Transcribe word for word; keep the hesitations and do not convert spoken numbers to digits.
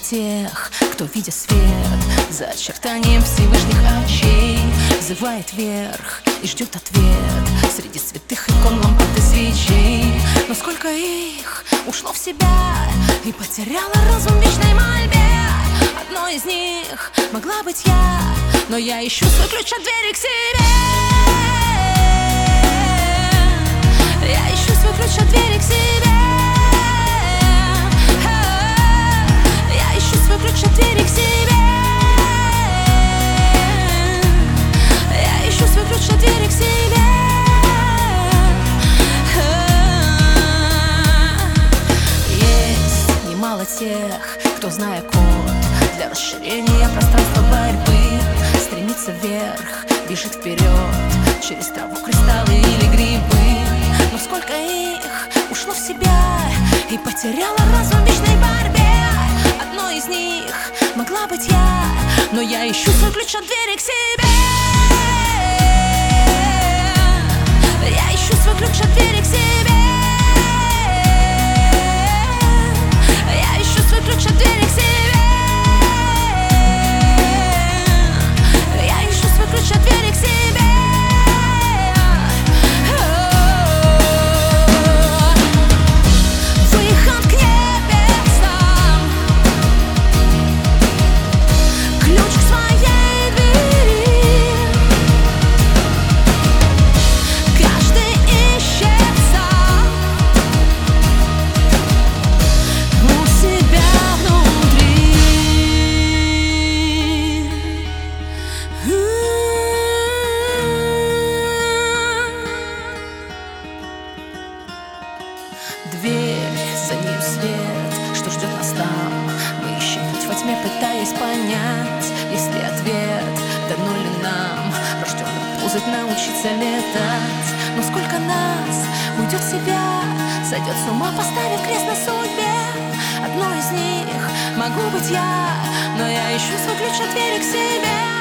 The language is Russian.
тех, кто, видя свет за очертанием Всевышних очей, взывает вверх и ждет ответ среди святых икон, лампад и свечей. Но сколько их ушло в себя и потеряло разум в вечной мольбе. Одной из них могла быть я, но я ищу свой ключ от двери к себе. Я ищу свой ключ от двери к себе. Я ищу свой ключ от двери к себе. Я ищу свой ключ от двери к себе. Есть немало тех, кто, зная код для расширения пространства борьбы, стремится вверх, бежит вперед через траву, кристаллы или грибы. Но сколько их ушло в себя и потеряло разум в вечной борьбе. Одной из них могла быть я, но я ищу свой ключ от двери к себе. Я ищу свой ключ от двери к себе. Я ищу свой ключ от двери к себе. Я ищу свой ключ от двери к себе. Дверь, за нею свет, что ждет нас там. Мы ищем путь во тьме, пытаясь понять, есть ли ответ, дано ли нам рожденным ползать, научиться летать. Но сколько нас уйдет в себя, сойдет с ума, поставив крест на судьбе. Одной из них могу быть я, но я ищу свой ключ от двери к себе.